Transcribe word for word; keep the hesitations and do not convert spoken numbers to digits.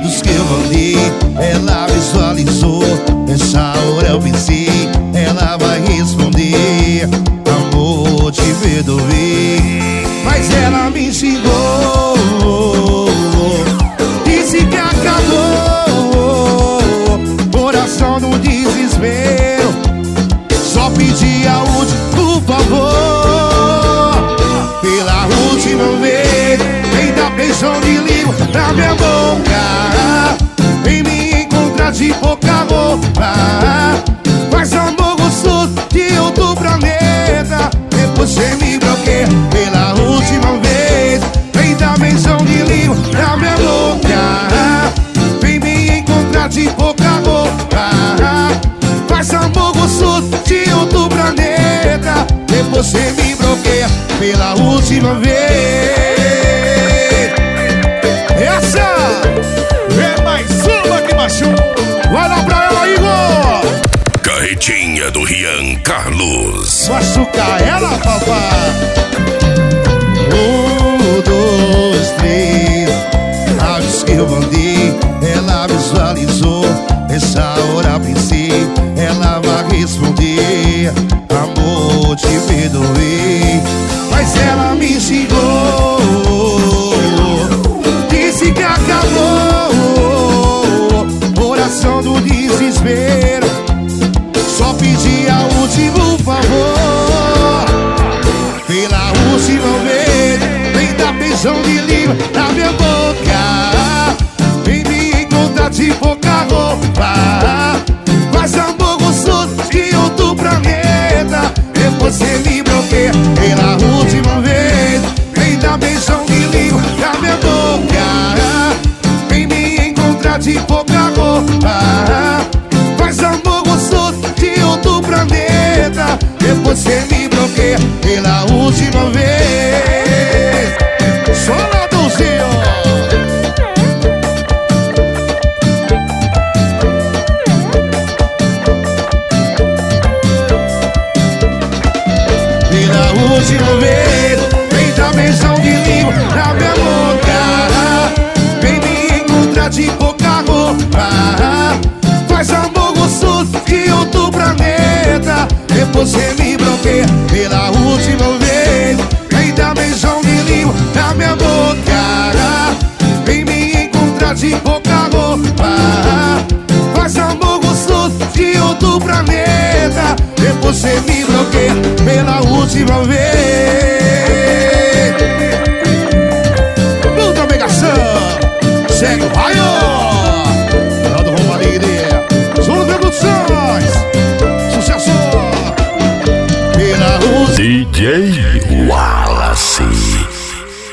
lados que eu andei, ela visualizou. Nessa hora eu pensei, ela vai responder: amor, te perdoei. Mas ela me xingou, disse que acabou, coração no desespero, só pedi a última, por favor, pela última vez, vem dar beijão de língua na minha boca, vem me encontrar de pouca roupa, faz amor gostoso de outro planeta, depois você me bloqueia. Pela última vez, vem dar beijão de língua na minha boca, vem me encontrar de pouca roupa, faz amor gostoso de outro planeta, depois você me bloqueia. Pela última vez. Essa é mais uma que machuca. Vai lá pra ela, Igor. Carretinha do Rian Carlos. Machuca ela, papai. Um, dois, três. Aves que eu mandei, ela visualizou. Nessa hora pensei, ela vai responder: amor, te perdoei. Mas ela me xingou, disse que acabou, coração do desespero, só pedi a última, por favor, pela última vez, vem dar beijão de língua na minha boca, vem me encontrar de pouca roupa, faz amor gostoso de outro planeta, depois você me bloqueia. Pela última vez, vem dar beijão de língua na minha boca, vem me encontrar de pouca roupa, faz amor gostoso de outro planeta, depois você me bloqueia. Pela última vez. Só lá do Zio. Pela última vez, vem dar beijão de língua na minha boca, vem me encontrar de pouca roupa, faz amor gostoso de outro planeta, depois você me bloqueia. Pela última vez, vem dar beijão de língua na minha boca, vem me encontrar de pouca roupa, faz amor gostoso de outro planeta, depois você me bloqueia. Pela última vez. Puta pegação. Segue o raio. Geraldo Romarini, Zulu Produções. Sucesso. Pela última. D J Wallace.